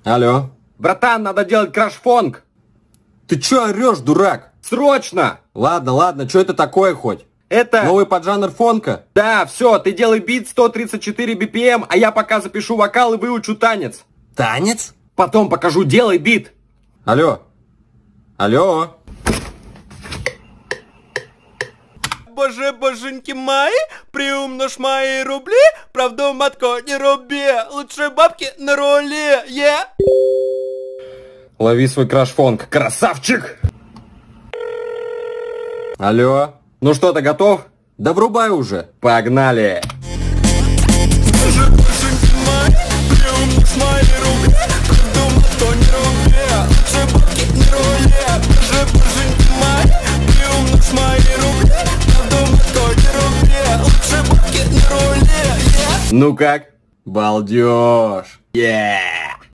Алло. Братан, надо делать краш-фонг. Ты чё орёшь, дурак? Срочно! Ладно, что это такое хоть? Это... Новый поджанр фонка? Да, все, ты делай бит 134 BPM, а я пока запишу вокал и выучу танец. Танец? Потом покажу, делай бит. Алло. Алло. Боже, боженьки мои, приумножь мои рубли, правду матко не руби, лучше бабки на руле, Лови свой краш-фонг, красавчик! Алло. Ну что, ты готов? Да врубай уже. Погнали! Боже, боженьки мои, приумножь мои рубли, правду матко не руби, лучше бабки на руле. Боже, боженьки мои, приумножь мои рубли, правду матко не руби, лучше бабки на руле, Ну как? Балдеж. Yeah!